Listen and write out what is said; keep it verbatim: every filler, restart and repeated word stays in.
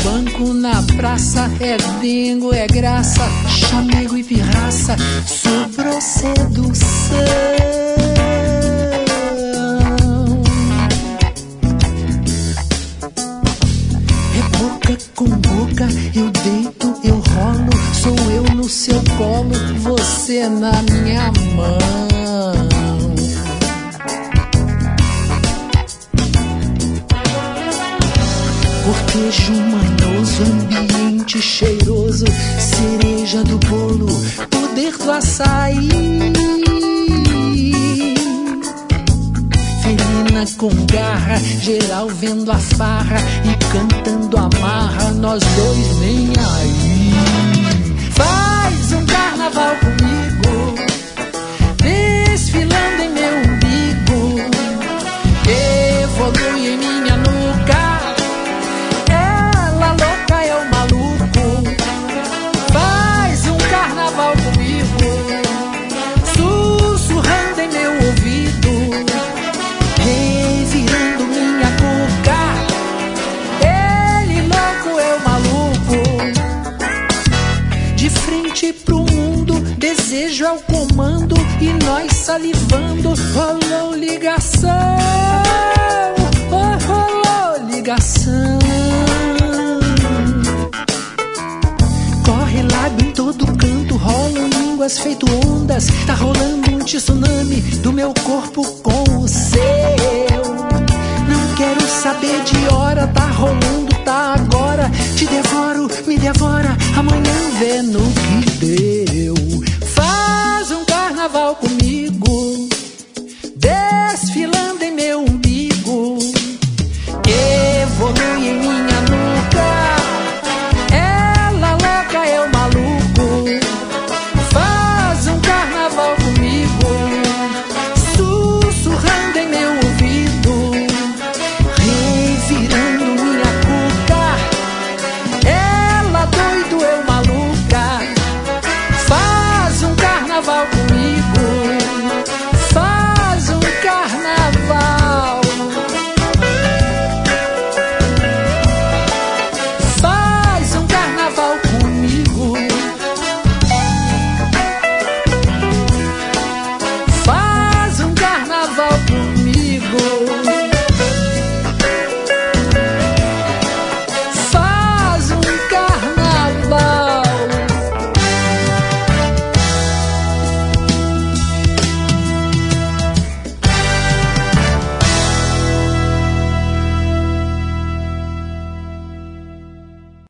banco, na praça, é bingo, é graça, chamego e pirraça, sobrou sedução. É boca com boca, eu deito, eu rolo, sou eu no seu colo, você na minha mão. Cortejo manhoso, ambiente cheiroso, cereja do bolo, poder do açaí. Felina com garra, geral vendo a farra e cantando a marra, nós dois nem aí. Faz um carnaval comigo, desfilando em meu umbigo, evolui em minha nuca. Desejo é o comando e nós salivando. Rolou ligação, oh, rolou ligação. Corre lábio em todo canto, rolam línguas feito ondas. Tá rolando um tsunami do meu corpo com o seu. Não quero saber de hora, tá rolando, tá agora. Te devoro, me devora, amanhã vê no